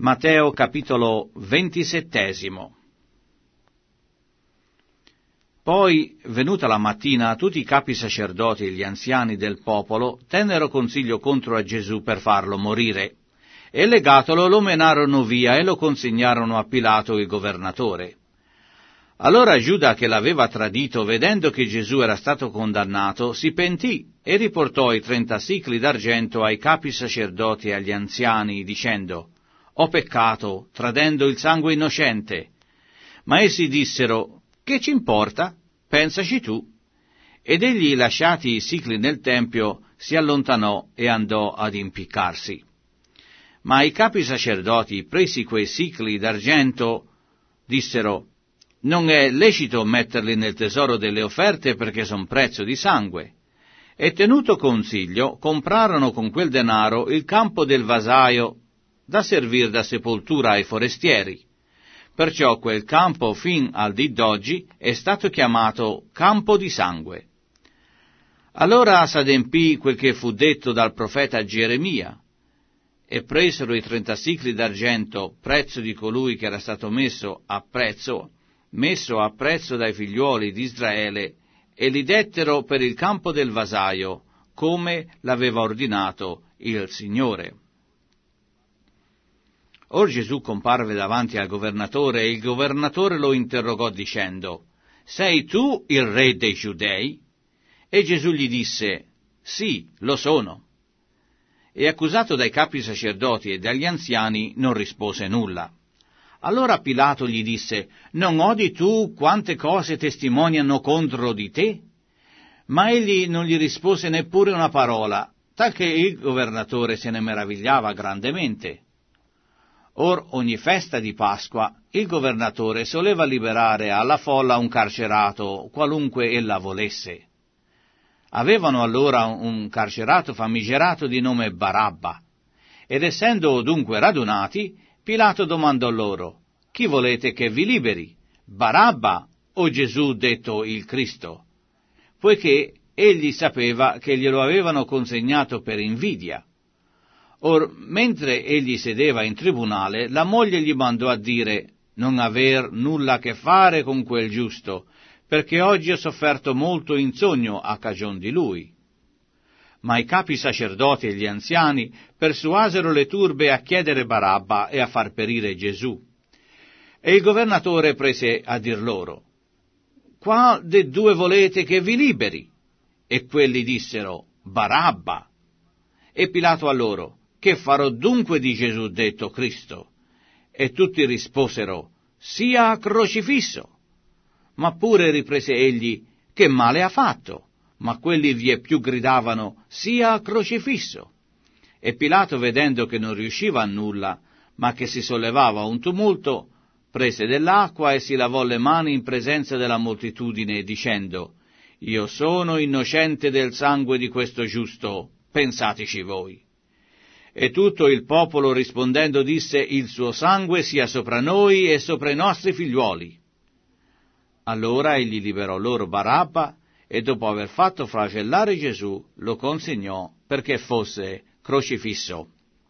Matteo capitolo 27. Poi, venuta la mattina, tutti i capi sacerdoti e gli anziani del popolo tennero consiglio contro a Gesù per farlo morire, e legatolo lo menarono via e lo consegnarono a Pilato il governatore. Allora Giuda, che l'aveva tradito, vedendo che Gesù era stato condannato, si pentì e riportò i 30 sicli d'argento ai capi sacerdoti e agli anziani, dicendo: «Ho peccato, tradendo il sangue innocente». Ma essi dissero: «Che ci importa? Pensaci tu». Ed egli, lasciati i sicli nel tempio, si allontanò e andò ad impiccarsi. Ma i capi sacerdoti, presi quei sicli d'argento, dissero: «Non è lecito metterli nel tesoro delle offerte perché son prezzo di sangue». E tenuto consiglio, comprarono con quel denaro il campo del vasaio da servir da sepoltura ai forestieri. Perciò quel campo fin al dì d'oggi è stato chiamato Campo di Sangue. Allora s'adempì quel che fu detto dal profeta Geremia, e presero i 30 sicli d'argento, prezzo di colui che era stato messo a prezzo dai figliuoli di Israele, e li dettero per il campo del vasaio, come l'aveva ordinato il Signore. Or Gesù comparve davanti al governatore, e il governatore lo interrogò dicendo: «Sei tu il re dei Giudei?» E Gesù gli disse: «Sì, lo sono». E accusato dai capi sacerdoti e dagli anziani non rispose nulla. Allora Pilato gli disse: «Non odi tu quante cose testimoniano contro di te?» Ma egli non gli rispose neppure una parola, talché il governatore se ne meravigliava grandemente. Or ogni festa di Pasqua il governatore soleva liberare alla folla un carcerato, qualunque ella volesse. Avevano allora un carcerato famigerato di nome Barabba, ed essendo dunque radunati, Pilato domandò loro: «Chi volete che vi liberi, Barabba o Gesù detto il Cristo?» Poiché egli sapeva che glielo avevano consegnato per invidia. Or, mentre egli sedeva in tribunale, la moglie gli mandò a dire: «Non aver nulla a che fare con quel giusto, perché oggi ho sofferto molto insonno a cagion di lui». Ma i capi sacerdoti e gli anziani persuasero le turbe a chiedere Barabba e a far perire Gesù. E il governatore prese a dir loro: «Qual de due volete che vi liberi?» E quelli dissero: «Barabba». E Pilato a loro: «Che farò dunque di Gesù detto Cristo?» E tutti risposero: «Sia crocifisso». Ma pure riprese egli: «Che male ha fatto?» Ma quelli vieppiù gridavano: «Sia crocifisso». E Pilato, vedendo che non riusciva a nulla, ma che si sollevava un tumulto, prese dell'acqua e si lavò le mani in presenza della moltitudine, dicendo: «Io sono innocente del sangue di questo giusto, pensateci voi». E tutto il popolo rispondendo disse: «Il suo sangue sia sopra noi e sopra i nostri figliuoli». Allora egli liberò loro Barabba, e dopo aver fatto flagellare Gesù, lo consegnò perché fosse crocifisso.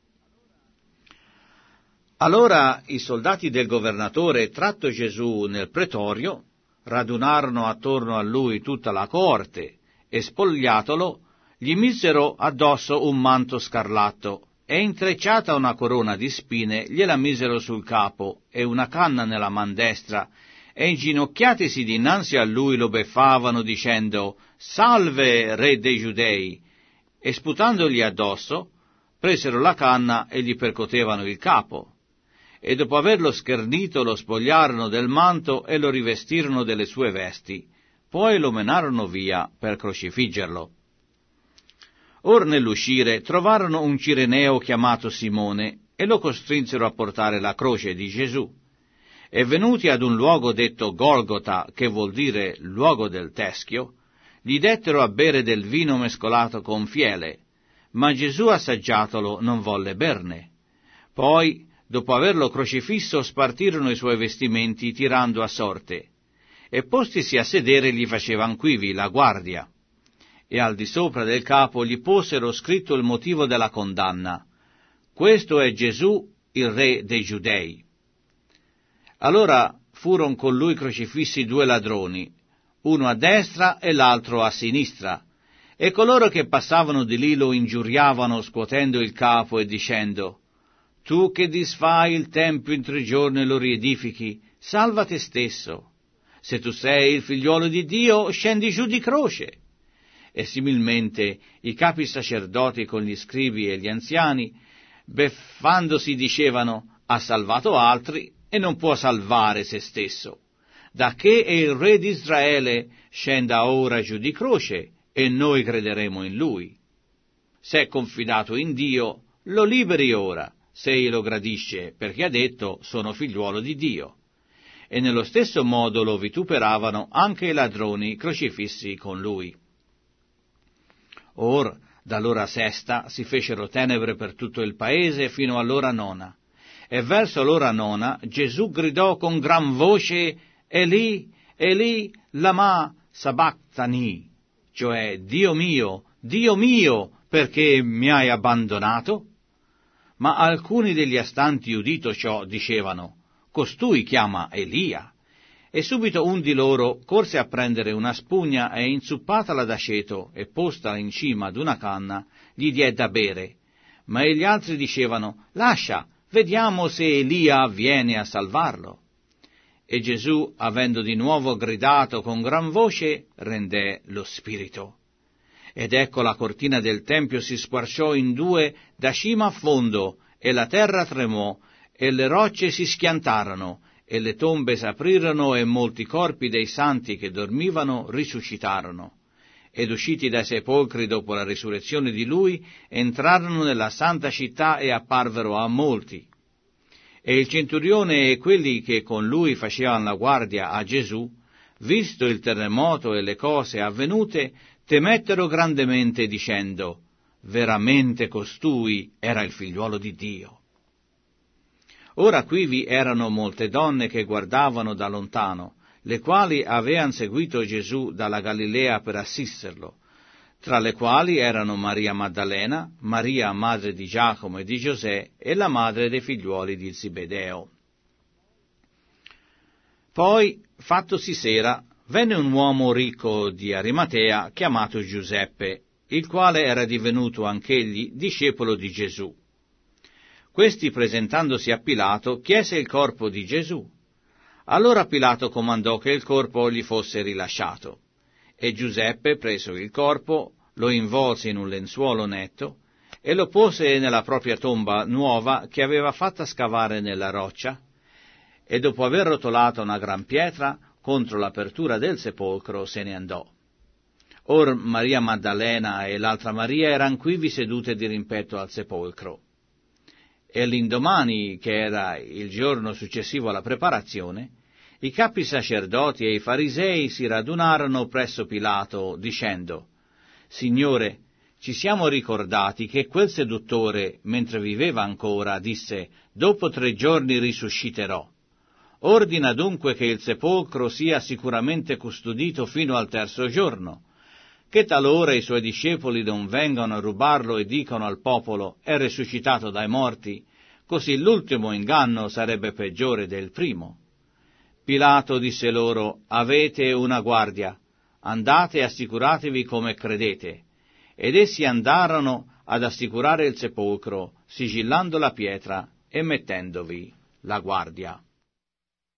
Allora i soldati del governatore, tratto Gesù nel pretorio, radunarono attorno a lui tutta la coorte, e spogliatolo, gli misero addosso un manto scarlatto, e intrecciata una corona di spine gliela misero sul capo, e una canna nella man destra, e inginocchiatisi dinanzi a lui lo beffavano, dicendo: «Salve, re dei Giudei!» E sputandogli addosso, presero la canna e gli percotevano il capo. E dopo averlo schernito lo spogliarono del manto e lo rivestirono delle sue vesti, poi lo menarono via per crocifiggerlo. Or nell'uscire trovarono un cireneo chiamato Simone e lo costrinsero a portare la croce di Gesù. E venuti ad un luogo detto Golgota, che vuol dire luogo del teschio, gli dettero a bere del vino mescolato con fiele, ma Gesù, assaggiatolo, non volle berne. Poi, dopo averlo crocifisso, spartirono i suoi vestimenti tirando a sorte, e postisi a sedere gli facevan quivi la guardia. E al di sopra del capo gli posero scritto il motivo della condanna: «Questo è Gesù, il re dei Giudei. Allora furono con lui crocifissi 2 ladroni, uno a destra e l'altro a sinistra, e coloro che passavano di lì lo ingiuriavano scuotendo il capo e dicendo: «Tu che disfai il tempio in 3 giorni e lo riedifichi, salva te stesso. Se tu sei il figliuolo di Dio, scendi giù di croce». E similmente i capi sacerdoti con gli scribi e gli anziani, beffandosi, dicevano: «Ha salvato altri e non può salvare se stesso. Da che il re di Israele scenda ora giù di croce, e noi crederemo in lui. Se è confidato in Dio, lo liberi ora, se lo gradisce, perché ha detto: sono figliuolo di Dio». E nello stesso modo lo vituperavano anche i ladroni crocifissi con lui. Or, dall'ora 6 si fecero tenebre per tutto il paese fino all'ora 9. E verso l'ora 9 Gesù gridò con gran voce: «Eli, Eli, lama sabachthani», cioè: Dio mio, perché mi hai abbandonato? Ma alcuni degli astanti, udito ciò, dicevano: «Costui chiama Elia». E subito un di loro corse a prendere una spugna e, inzuppatala d'aceto e postala in cima ad una canna, gli diè da bere. Ma gli altri dicevano: «Lascia, vediamo se Elia viene a salvarlo». E Gesù, avendo di nuovo gridato con gran voce, rendè lo spirito. Ed ecco la cortina del tempio si squarciò in 2 da cima a fondo, e la terra tremò, e le rocce si schiantarono, e le tombe s'aprirono, e molti corpi dei santi che dormivano risuscitarono. Ed usciti dai sepolcri dopo la risurrezione di lui, entrarono nella santa città e apparvero a molti. E il centurione e quelli che con lui facevano la guardia a Gesù, visto il terremoto e le cose avvenute, temettero grandemente, dicendo: «Veramente costui era il figliuolo di Dio». Ora qui vi erano molte donne che guardavano da lontano, le quali avean seguito Gesù dalla Galilea per assisterlo, tra le quali erano Maria Maddalena, Maria madre di Giacomo e di Giosè, e la madre dei figliuoli di Zebedeo. Poi, fattosi sera, venne un uomo ricco di Arimatea, chiamato Giuseppe, il quale era divenuto anch'egli discepolo di Gesù. Questi, presentandosi a Pilato, chiese il corpo di Gesù. Allora Pilato comandò che il corpo gli fosse rilasciato. E Giuseppe, preso il corpo, lo involse in un lenzuolo netto e lo pose nella propria tomba nuova che aveva fatta scavare nella roccia, e dopo aver rotolato una gran pietra contro l'apertura del sepolcro se ne andò. Or Maria Maddalena e l'altra Maria eran quivi sedute di rimpetto al sepolcro. E l'indomani, che era il giorno successivo alla preparazione, i capi sacerdoti e i farisei si radunarono presso Pilato, dicendo: «Signore, ci siamo ricordati che quel seduttore, mentre viveva ancora, disse: dopo 3 giorni risusciterò. Ordina dunque che il sepolcro sia sicuramente custodito fino al 3° giorno, che talora i suoi discepoli non vengano a rubarlo e dicano al popolo: è risuscitato dai morti, così l'ultimo inganno sarebbe peggiore del primo». Pilato disse loro: «Avete una guardia, andate e assicuratevi come credete». Ed essi andarono ad assicurare il sepolcro, sigillando la pietra e mettendovi la guardia.